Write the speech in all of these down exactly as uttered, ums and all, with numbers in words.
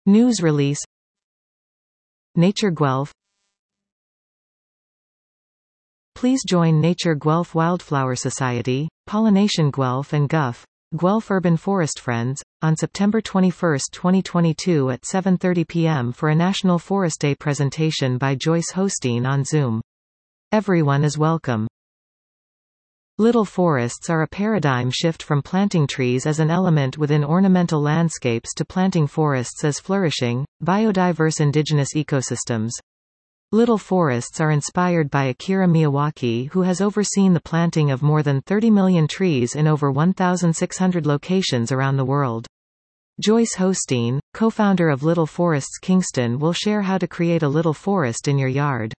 News release. Nature Guelph. Please join Nature Guelph Wildflower Society, Pollination Guelph and Guelph, Guelph Urban Forest Friends, on September twenty-first twenty twenty-two at seven thirty p m for a National Forest Day presentation by Joyce Hosteen on Zoom. Everyone is welcome. Little forests are a paradigm shift from planting trees as an element within ornamental landscapes to planting forests as flourishing, biodiverse indigenous ecosystems. Little forests are inspired by Akira Miyawaki, who has overseen the planting of more than thirty million trees in over one thousand six hundred locations around the world. Joyce Hosteen, co-founder of Little Forests Kingston, will share how to create a little forest in your yard.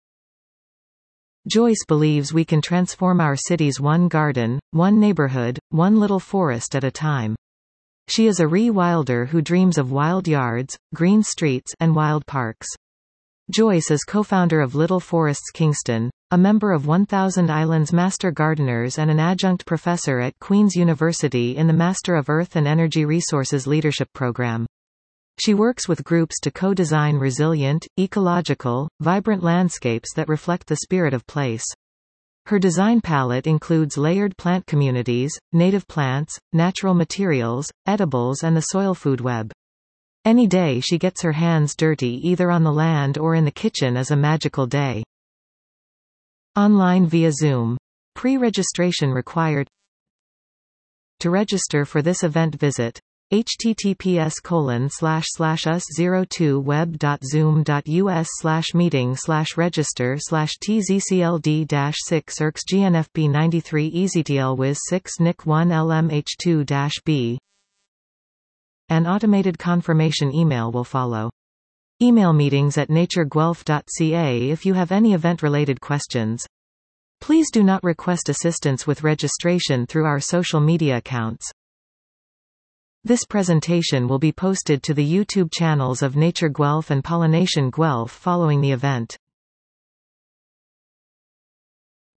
Joyce believes we can transform our cities one garden, one neighborhood, one little forest at a time. She is a re-wilder who dreams of wild yards, green streets, and wild parks. Joyce is co-founder of Little Forests Kingston, a member of one thousand Islands Master Gardeners and an adjunct professor at Queen's University in the Master of Earth and Energy Resources Leadership Program. She works with groups to co-design resilient, ecological, vibrant landscapes that reflect the spirit of place. Her design palette includes layered plant communities, native plants, natural materials, edibles and the soil food web. Any day she gets her hands dirty either on the land or in the kitchen is a magical day. Online via Zoom. Pre-registration required. To register for this event visit https colon slash slash us zero two web dot zoom dot us slash meeting slash register slash tzcld dash six erx gnfp ninety-three easytlwiz six nic one lmh two dash b. An automated confirmation email will follow. Email meetings at natureguelph dot c a if you have any event-related questions. Please do not request assistance with registration through our social media accounts. This presentation will be posted to the YouTube channels of Nature Guelph and Pollination Guelph following the event.